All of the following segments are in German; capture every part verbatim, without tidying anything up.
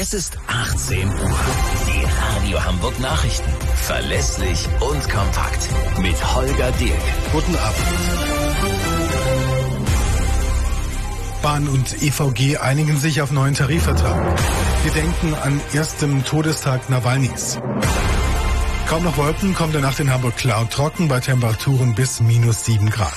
Es ist achtzehn Uhr. Die Radio Hamburg Nachrichten. Verlässlich und kompakt. Mit Holger Dirk. Guten Abend. Bahn und E V G einigen sich auf neuen Tarifvertrag. Wir denken an erstem Todestag Nawalnys. Kaum noch Wolken, kommt der Nacht in Hamburg klar und trocken bei Temperaturen bis minus sieben Grad.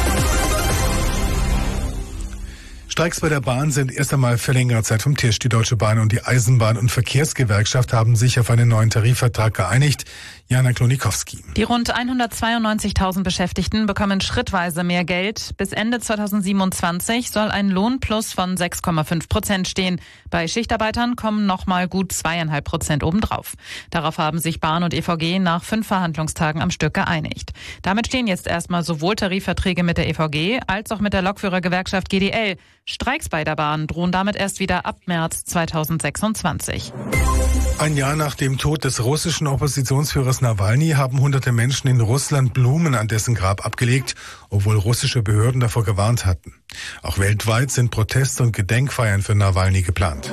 Streiks bei der Bahn sind erst einmal für längere Zeit vom Tisch. Die Deutsche Bahn und die Eisenbahn- und Verkehrsgewerkschaft haben sich auf einen neuen Tarifvertrag geeinigt. Jana Klonikowski. Die rund hundertzweiundneunzigtausend Beschäftigten bekommen schrittweise mehr Geld. Bis Ende zweitausendsiebenundzwanzig soll ein Lohnplus von sechs Komma fünf Prozent stehen. Bei Schichtarbeitern kommen nochmal gut zweieinhalb Prozent obendrauf. Darauf haben sich Bahn und E V G nach fünf Verhandlungstagen am Stück geeinigt. Damit stehen jetzt erstmal sowohl Tarifverträge mit der E V G als auch mit der Lokführergewerkschaft G D L. Streiks bei der Bahn drohen damit erst wieder ab März zweitausendsechsundzwanzig. Ein Jahr nach dem Tod des russischen Oppositionsführers Nawalny haben hunderte Menschen in Russland Blumen an dessen Grab abgelegt, obwohl russische Behörden davor gewarnt hatten. Auch weltweit sind Proteste und Gedenkfeiern für Nawalny geplant.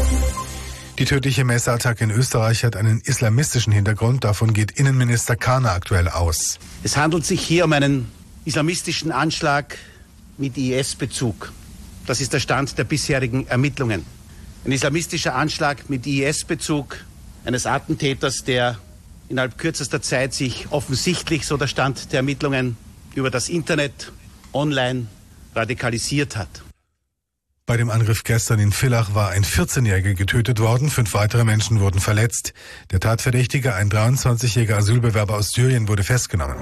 Die tödliche Messerattacke in Österreich hat einen islamistischen Hintergrund. Davon geht Innenminister Kahner aktuell aus. Es handelt sich hier um einen islamistischen Anschlag mit I S-Bezug. Das ist der Stand der bisherigen Ermittlungen. Ein islamistischer Anschlag mit I S-Bezug eines Attentäters, der innerhalb kürzester Zeit sich offensichtlich, so der Stand der Ermittlungen, über das Internet online radikalisiert hat. Bei dem Angriff gestern in Villach war ein vierzehnjähriger getötet worden, fünf weitere Menschen wurden verletzt. Der Tatverdächtige, ein dreiundzwanzigjähriger Asylbewerber aus Syrien, wurde festgenommen.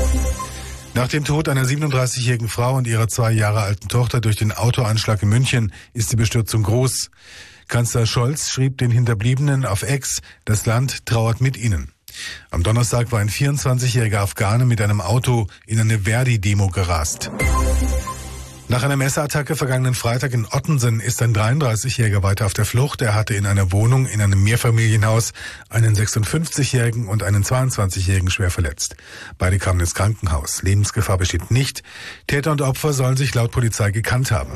Nach dem Tod einer siebenunddreißigjährigen Frau und ihrer zwei Jahre alten Tochter durch den Autoanschlag in München ist die Bestürzung groß. Kanzler Scholz schrieb den Hinterbliebenen auf X, das Land trauert mit ihnen. Am Donnerstag war ein vierundzwanzigjähriger Afghane mit einem Auto in eine Verdi-Demo gerast. Nach einer Messerattacke vergangenen Freitag in Ottensen ist ein dreiunddreißigjähriger weiter auf der Flucht. Er hatte in einer Wohnung in einem Mehrfamilienhaus einen sechsundfünfzigjährigen und einen zweiundzwanzigjährigen schwer verletzt. Beide kamen ins Krankenhaus. Lebensgefahr besteht nicht. Täter und Opfer sollen sich laut Polizei gekannt haben.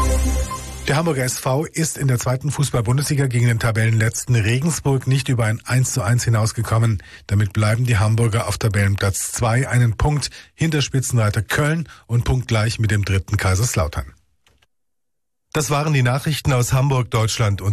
Der Hamburger S V ist in der zweiten Fußball-Bundesliga gegen den Tabellenletzten Regensburg nicht über ein eins zu eins hinausgekommen. Damit bleiben die Hamburger auf Tabellenplatz zwei, einen Punkt hinter Spitzenreiter Köln und punktgleich mit dem dritten Kaiserslautern. Das waren die Nachrichten aus Hamburg, Deutschland und